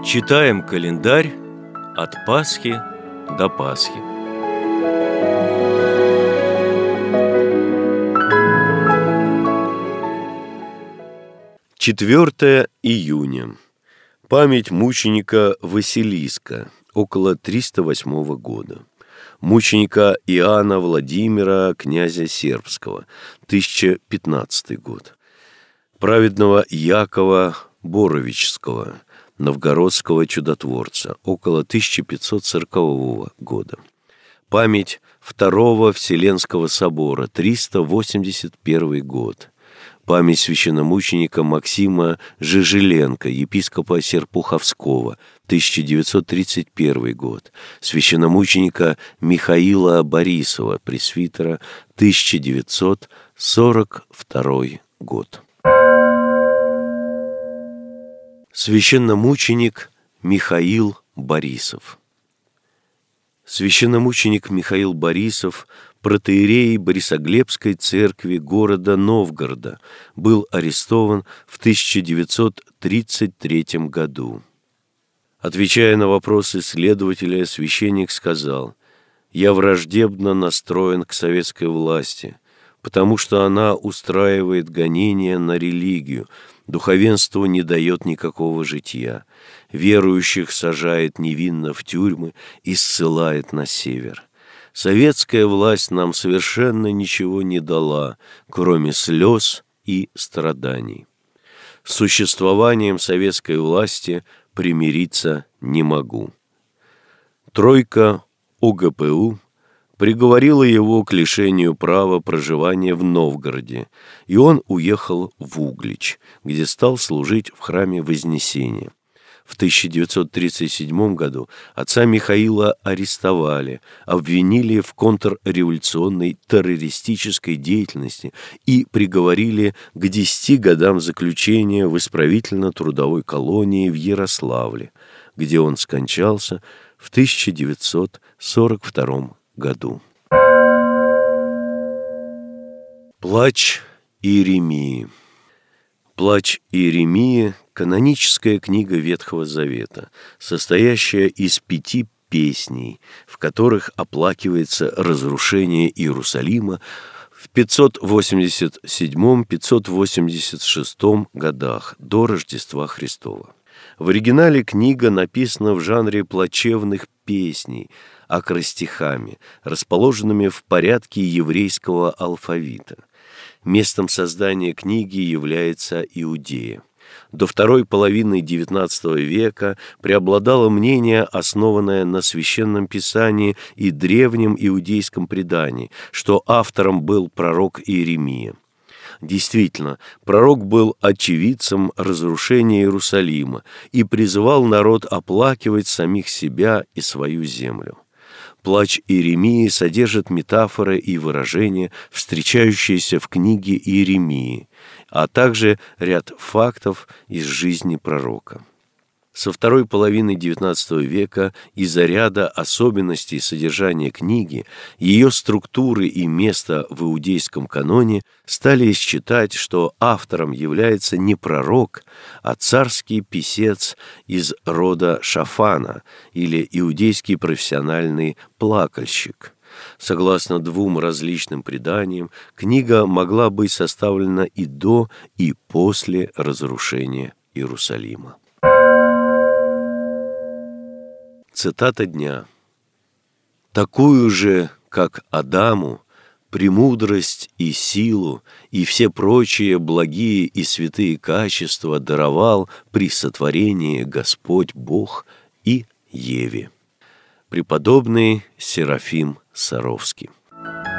Читаем календарь от Пасхи до Пасхи. Четвертое июня. Память мученика Василиска, около 308 года. Мученика Иоанна Владимира, князя Сербского, 1015 год. Праведного Якова Боровического, новгородского чудотворца, около 1540 года. Память Второго Вселенского собора, 381 год. Память священномученика Максима Жижеленко, епископа Серпуховского, 1931 год. Священномученика Михаила Борисова, пресвитера, 1942 год. Священномученик Михаил Борисов. Священномученик Михаил Борисов, протоиерей Борисоглебской церкви города Новгорода, был арестован в 1933 году. Отвечая на вопросы следователя, священник сказал: «Я враждебно настроен к советской власти, потому что она устраивает гонения на религию, духовенству не дает никакого житья, верующих сажает невинно в тюрьмы и ссылает на север. Советская власть нам совершенно ничего не дала, кроме слез и страданий. С существованием советской власти примириться не могу». Тройка ОГПУ приговорила его к лишению права проживания в Новгороде, и он уехал в Углич, где стал служить в храме Вознесения. В 1937 году отца Михаила арестовали, обвинили в контрреволюционной террористической деятельности и приговорили к 10 годам заключения в исправительно-трудовой колонии в Ярославле, где он скончался в 1942 году. Плач Иеремии. Плач Иеремии – каноническая книга Ветхого Завета, состоящая из 5 песней, в которых оплакивается разрушение Иерусалима в 587-586 годах до Рождества Христова. В оригинале книга написана в жанре плачевных песней, акростихами, расположенными в порядке еврейского алфавита. Местом создания книги является Иудея. До второй половины XIX века преобладало мнение, основанное на Священном Писании и древнем иудейском предании, что автором был пророк Иеремия. Действительно, пророк был очевидцем разрушения Иерусалима и призывал народ оплакивать самих себя и свою землю. Плач Иеремии содержит метафоры и выражения, встречающиеся в книге Иеремии, а также ряд фактов из жизни пророка. Со второй половины XIX века из-за ряда особенностей содержания книги, ее структуры и места в иудейском каноне стали считать, что автором является не пророк, а царский писец из рода Шафана или иудейский профессиональный плакальщик. Согласно 2 различным преданиям, книга могла быть составлена и до, и после разрушения Иерусалима. Цитата дня. «Такую же, как Адаму, премудрость и силу и все прочие благие и святые качества даровал при сотворении Господь Бог и Еве». Преподобный Серафим Саровский.